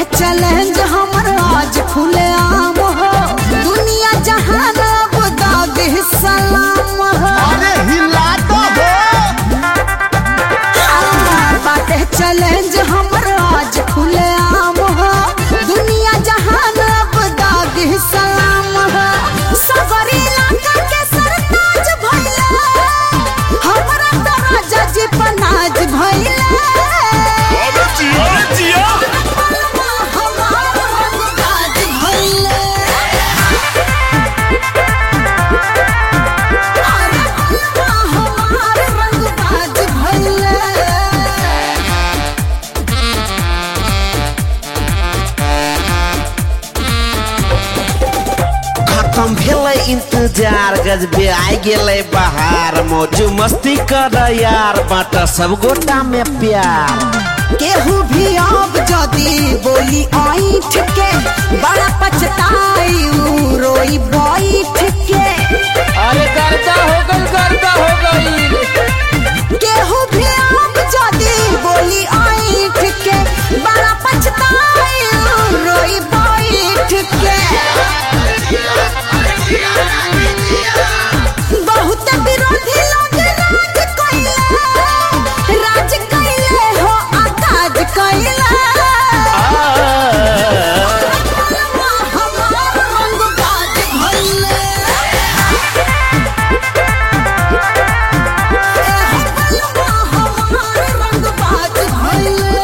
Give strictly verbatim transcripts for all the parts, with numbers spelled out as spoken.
Challenge हमर आज खुले आम हो, दुनिया जहान अब दाग सलाम हो। अरे हिला तो हो बाटे चैलेंज हमर आज खुले आम हो, दुनिया जहान अब दाग सलाम हो। सगरी इलाका के सरताज भइले, हमरा तो राजा जी पनाज भइले। खत्म भेलै इंतजार, गजबे आई गेलै बहार। मौज मस्ती कर यार, बाटा सब गोटा में प्यार। केहू भी अब जदी बोली ऐठ के, बड़ा पछताई उ रोई बैठ के। अरे गर्दा हो गई गर्दा हो गई। केहू भी अब जदी बोली ऐठ के, बड़ा पछताई उ रोई बैठ के। बहुत विरोधी लोग राज कइले, राज कइले हो आकाज कइले। हमार रंग बाज भइले, हमार रंग बाज भइले।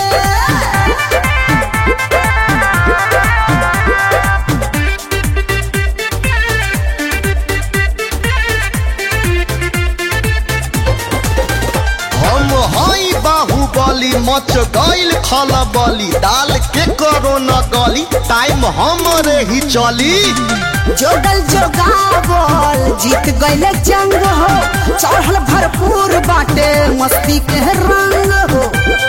हम हई बाहुबली, मच गईल खलबली। दाल के करो न गली, टाइम हमरे ही चली। जोगल जोगावल जीत गईले जंग हो, चढ़ल भरपूर बाटे मस्ती के रंग हो।